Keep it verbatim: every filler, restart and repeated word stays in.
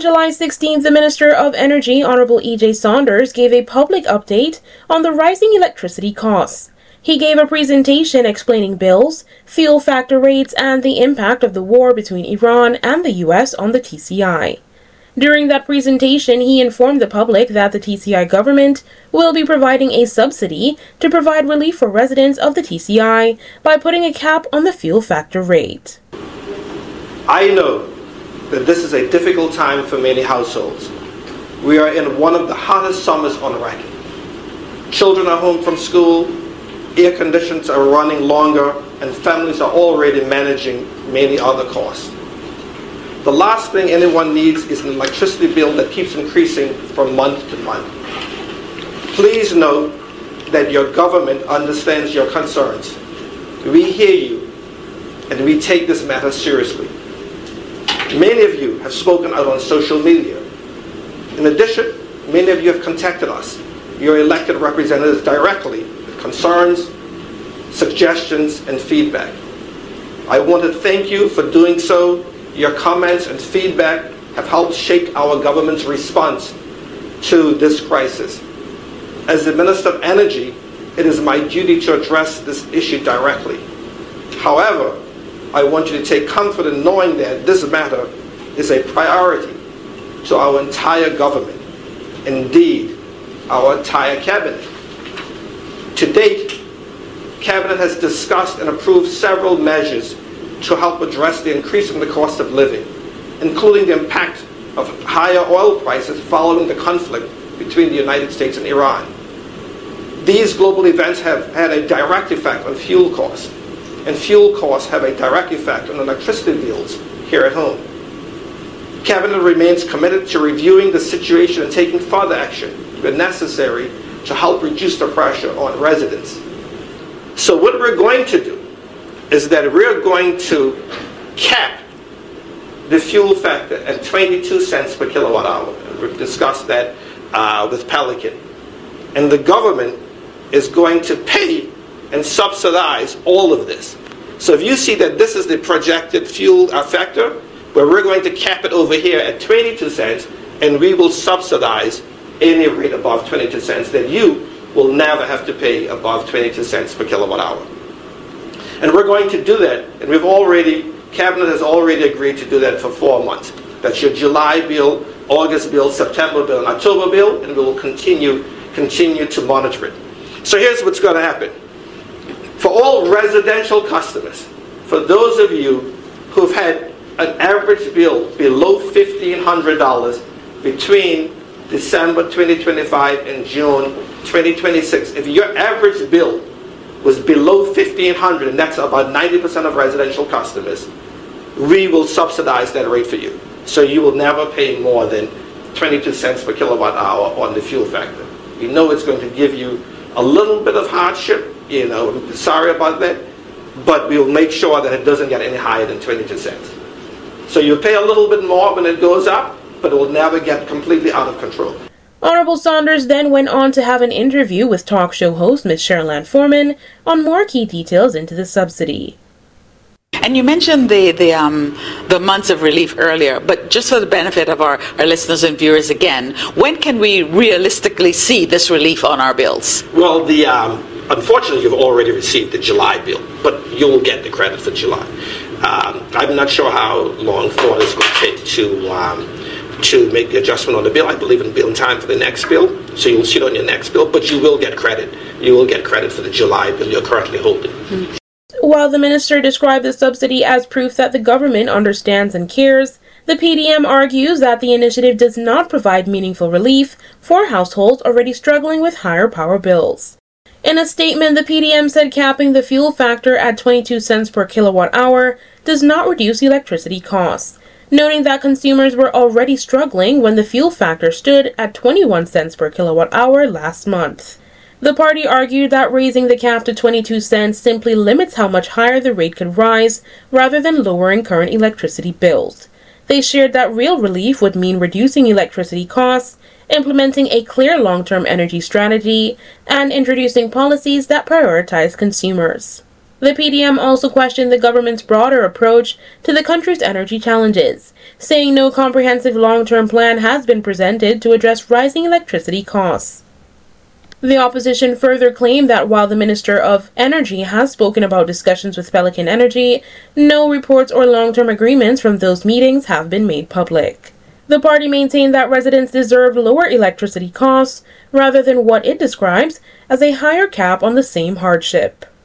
July sixteenth, the Minister of Energy, Honorable E J Saunders, gave a public update on the rising electricity costs. He gave a presentation explaining bills, fuel factor rates, and the impact of the war between Iran and the U S on the T C I. During that presentation, he informed the public that the T C I government will be providing a subsidy to provide relief for residents of the T C I by putting a cap on the fuel factor rate. I know that this is a difficult time for many households. We are in one of the hottest summers on record. Children are home from school, air conditions are running longer, and families are already managing many other costs. The last thing anyone needs is an electricity bill that keeps increasing from month to month. Please know that your government understands your concerns. We hear you, and we take this matter seriously. Many of you have spoken out on social media. In addition, many of you have contacted us, your elected representatives, directly with concerns, suggestions, and feedback. I want to thank you for doing so. Your comments and feedback have helped shape our government's response to this crisis. As the Minister of Energy, it is my duty to address this issue directly. However, I want you to take comfort in knowing that this matter is a priority to our entire government, indeed, our entire cabinet. To date, Cabinet has discussed and approved several measures to help address the increase in the cost of living, including the impact of higher oil prices following the conflict between the United States and Iran. These global events have had a direct effect on fuel costs, and fuel costs have a direct effect on electricity bills here at home. Cabinet remains committed to reviewing the situation and taking further action where necessary to help reduce the pressure on residents. So what we're going to do is that we're going to cap the fuel factor at twenty-two cents per kilowatt hour. We've discussed that uh, with Pelican. And the government is going to pay and subsidize all of this. So if you see that this is the projected fuel factor, where we're going to cap it over here at twenty-two cents, and we will subsidize any rate above twenty-two cents, then you will never have to pay above twenty-two cents per kilowatt hour. And we're going to do that, and we've already, Cabinet has already agreed to do that for four months. That's your July bill, August bill, September bill, and October bill, and we will continue, continue to monitor it. So here's what's going to happen. For all residential customers, for those of you who've had an average bill below fifteen hundred dollars between December twenty twenty-five and June twenty twenty-six, if your average bill was below fifteen hundred dollars, and that's about ninety percent of residential customers, we will subsidize that rate for you. So you will never pay more than twenty-two cents per kilowatt hour on the fuel factor. We know it's going to give you a little bit of hardship, you know, sorry about that, but we'll make sure that it doesn't get any higher than twenty-two cents. So you'll pay a little bit more when it goes up, but it will never get completely out of control. Honorable Saunders then went on to have an interview with talk show host Miz Sherilyn Foreman on more key details into the subsidy. And you mentioned the the um, the months of relief earlier, but just for the benefit of our, our listeners and viewers again, when can we realistically see this relief on our bills? Well, the um, unfortunately, you've already received the July bill, but you'll get the credit for July. Um, I'm not sure how long Ford is going to take to um, to make the adjustment on the bill. I believe it'll be in time for the next bill, so you'll see it on your next bill, but you will get credit. You will get credit for the July bill you're currently holding. Mm-hmm. While the minister described the subsidy as proof that the government understands and cares, the P D M argues that the initiative does not provide meaningful relief for households already struggling with higher power bills. In a statement, the P D M said capping the fuel factor at twenty-two cents per kilowatt hour does not reduce electricity costs, noting that consumers were already struggling when the fuel factor stood at twenty-one cents per kilowatt hour last month. The party argued that raising the cap to twenty-two cents simply limits how much higher the rate could rise, rather than lowering current electricity bills. They shared that real relief would mean reducing electricity costs, implementing a clear long-term energy strategy, and introducing policies that prioritize consumers. The P D M also questioned the government's broader approach to the country's energy challenges, saying no comprehensive long-term plan has been presented to address rising electricity costs. The opposition further claimed that while the Minister of Energy has spoken about discussions with Pelican Energy, no reports or long-term agreements from those meetings have been made public. The party maintained that residents deserve lower electricity costs rather than what it describes as a higher cap on the same hardship.